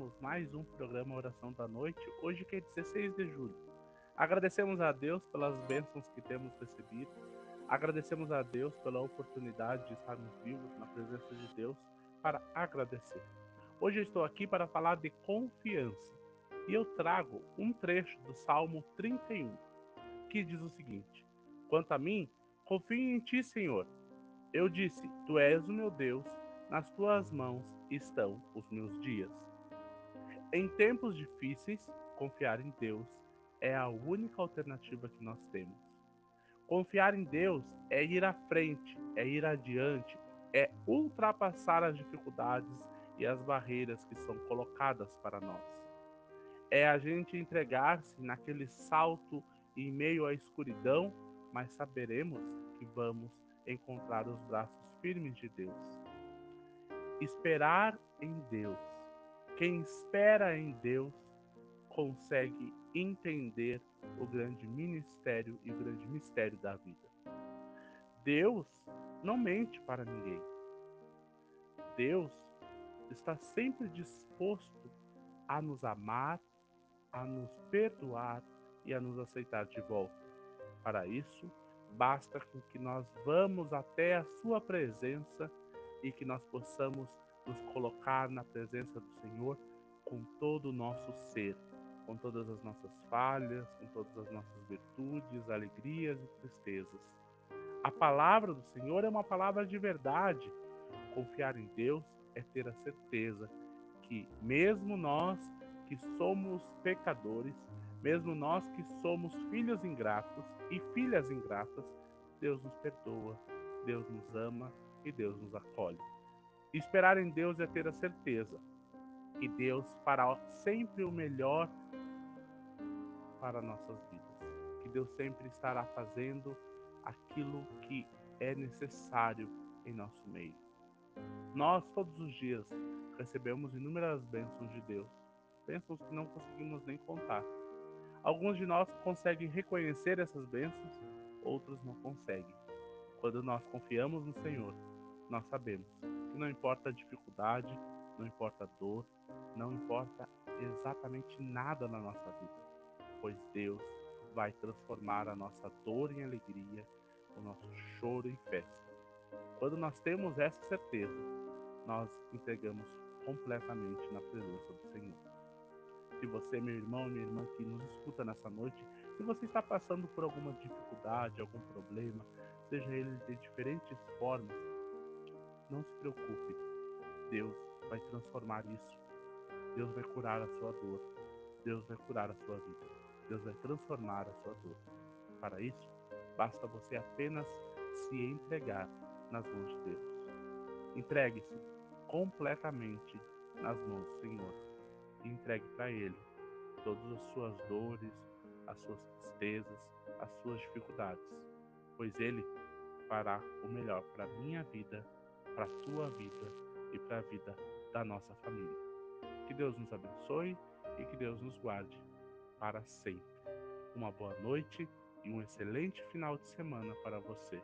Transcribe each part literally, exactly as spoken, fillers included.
começamos mais um programa Oração da Noite, hoje que é dezesseis de julho. Agradecemos a Deus pelas bênçãos que temos recebido, agradecemos a Deus pela oportunidade de estarmos vivos na presença de Deus para agradecer. Hoje eu estou aqui para falar de confiança e eu trago um trecho do Salmo trinta e um, que diz o seguinte: Quanto a mim, confio em ti, Senhor. Eu disse, tu és o meu Deus, nas tuas mãos estão os meus dias. Em tempos difíceis, confiar em Deus é a única alternativa que nós temos. Confiar em Deus é ir à frente, é ir adiante, é ultrapassar as dificuldades e as barreiras que são colocadas para nós. É a gente entregar-se naquele salto em meio à escuridão, mas saberemos que vamos encontrar os braços firmes de Deus. Esperar em Deus. Quem espera em Deus consegue entender o grande ministério e o grande mistério da vida. Deus não mente para ninguém. Deus está sempre disposto a nos amar, a nos perdoar e a nos aceitar de volta. Para isso, basta com que nós vamos até a sua presença e que nós possamos nos colocar na presença do Senhor com todo o nosso ser, com todas as nossas falhas, com todas as nossas virtudes, alegrias e tristezas. A palavra do Senhor é uma palavra de verdade. Confiar em Deus é ter a certeza que mesmo nós que somos pecadores, mesmo nós que somos filhos ingratos e filhas ingratas, Deus nos perdoa, Deus nos ama e Deus nos acolhe. Esperar em Deus é ter a certeza que Deus fará sempre o melhor para nossas vidas, que Deus sempre estará fazendo aquilo que é necessário em nosso meio. Nós, todos os dias, recebemos inúmeras bênçãos de Deus, bênçãos que não conseguimos nem contar. Alguns de nós conseguem reconhecer essas bênçãos, outros não conseguem. Quando nós confiamos no Senhor, nós sabemos que não importa a dificuldade, não importa a dor, não importa exatamente nada na nossa vida, pois Deus vai transformar a nossa dor em alegria, o nosso choro em festa. Quando nós temos essa certeza, nós entregamos completamente na presença do Senhor. Se você, meu irmão, minha irmã que nos escuta nessa noite, se você está passando por alguma dificuldade, algum problema, seja ele de diferentes formas, não se preocupe. Deus vai transformar isso. Deus vai curar a sua dor. Deus vai curar a sua vida. Deus vai transformar a sua dor. Para isso, basta você apenas se entregar nas mãos de Deus. Entregue-se completamente nas mãos do Senhor e entregue para Ele todas as suas dores, as suas tristezas, as suas dificuldades, pois Ele fará o melhor para a minha vida, para a tua vida e para a vida da nossa família. Que Deus nos abençoe e que Deus nos guarde para sempre. Uma boa noite e um excelente final de semana para você.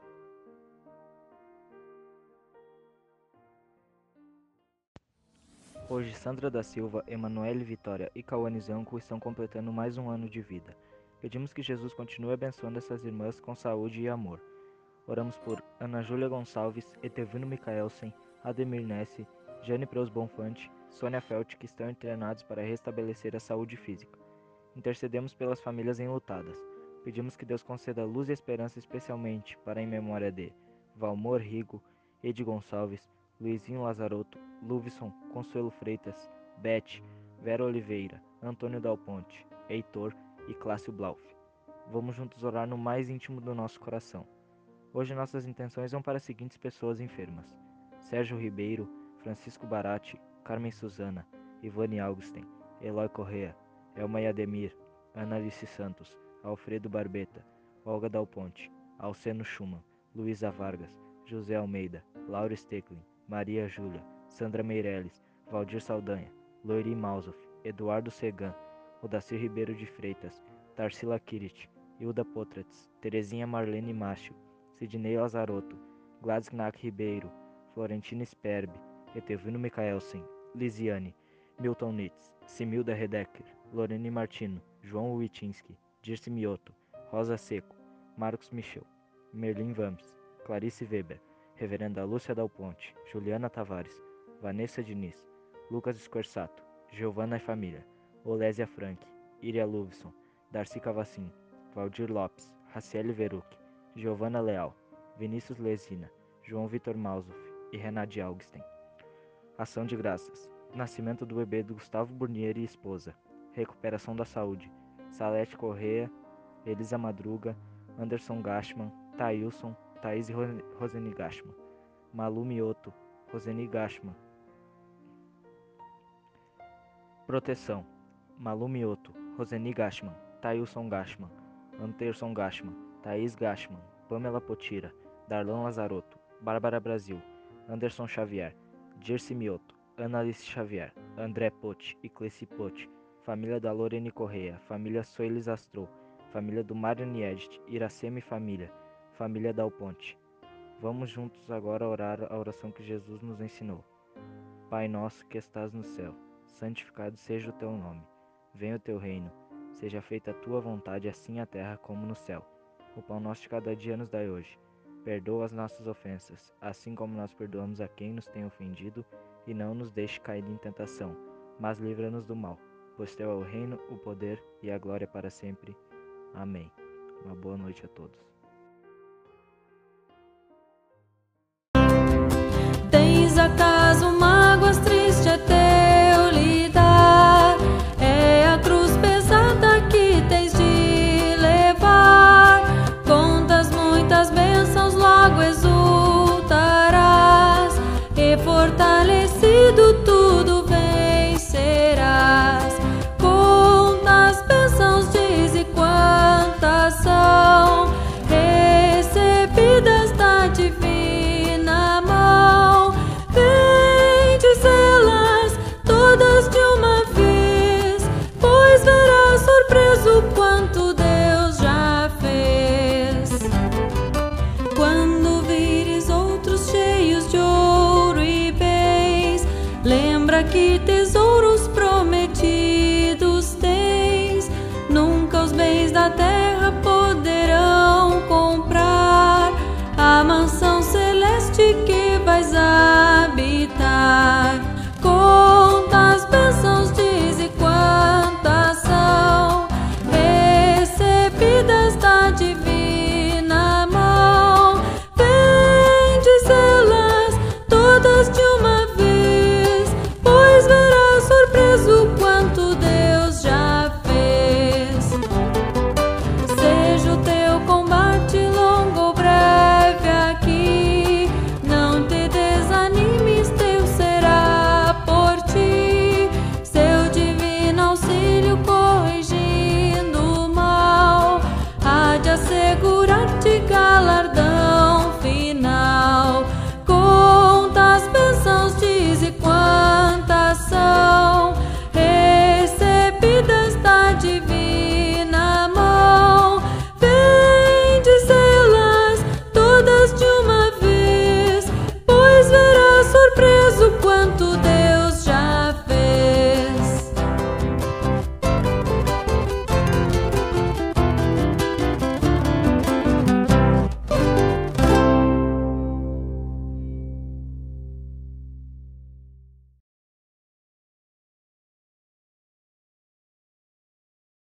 Hoje, Sandra da Silva, Emanuele Vitória e Cauane Zanco estão completando mais um ano de vida. Pedimos que Jesus continue abençoando essas irmãs com saúde e amor. Oramos por Ana Júlia Gonçalves, Etevino Micaelsen, Ademir Nesse, Jane Preus Bonfante, Sônia Felt, que estão internados para restabelecer a saúde física. Intercedemos pelas famílias enlutadas. Pedimos que Deus conceda luz e esperança especialmente para em memória de Valmor Rigo, Edi Gonçalves, Luizinho Lazarotto, Luvison, Consuelo Freitas, Beth, Vera Oliveira, Antônio Dal Ponte, Heitor e Clássio Blauf. Vamos juntos orar no mais íntimo do nosso coração. Hoje nossas intenções vão para as seguintes pessoas enfermas: Sérgio Ribeiro, Francisco Barati, Carmen Suzana, Ivone Augustin, Eloy Correa, Elma Yademir, Ana Alice Santos, Alfredo Barbeta, Olga Dal Ponte, Alceno Schumann, Luísa Vargas, José Almeida, Laura Stecklin, Maria Júlia, Sandra Meirelles, Valdir Saldanha, Loiri Mausoff, Eduardo Segan, Odacir Ribeiro de Freitas, Tarsila Kirit, Hilda Potratz, Terezinha Marlene Márcio, Sidney Lazarotto, Gladys Knack Ribeiro, Florentina Sperbe, Etevino Micaelsen, Lisiane, Milton Nitz, Similda Redecker, Lorene Martino, João Wittinski, Dirce Mioto, Rosa Seco, Marcos Michel, Merlin Vamps, Clarice Weber, Reverenda Lúcia Dal Ponte, Juliana Tavares, Vanessa Diniz, Lucas Squersato, Giovana e Família, Olésia Frank, Iria Luvson, Darcy Cavacin, Valdir Lopes, Raciele Veruc, Giovana Leal, Vinícius Lesina, João Vitor Malzoff e Renate Augustin. Ação de graças. Nascimento do bebê do Gustavo Burnier e esposa. Recuperação da saúde. Salete Correa, Elisa Madruga, Anderson Gashman, Thailson, Thaís Roseni Gashman. Malu Mioto, Roseni Gashman. Proteção. Malu Mioto, Roseni Gashman, Thailson Gashman, Anderson Gashman, Thaís Gashman, Pamela Potira, Darlan Lazarotto, Bárbara Brasil, Anderson Xavier, Dirce Mioto, Ana Alice Xavier, André Pote e Cleci Pote, família da Lorene Correia, família Soelis Astro, família do Mário Niedit, Iracema e família, família Dal Ponte. Vamos juntos agora orar a oração que Jesus nos ensinou. Pai nosso que estás no céu, santificado seja o teu nome. Venha o teu reino, seja feita a tua vontade assim na terra como no céu. O pão nosso de cada dia nos dai hoje. Perdoa as nossas ofensas, assim como nós perdoamos a quem nos tem ofendido, e não nos deixe cair em tentação, mas livra-nos do mal, pois teu é o reino, o poder e a glória para sempre. Amém. Uma boa noite a todos.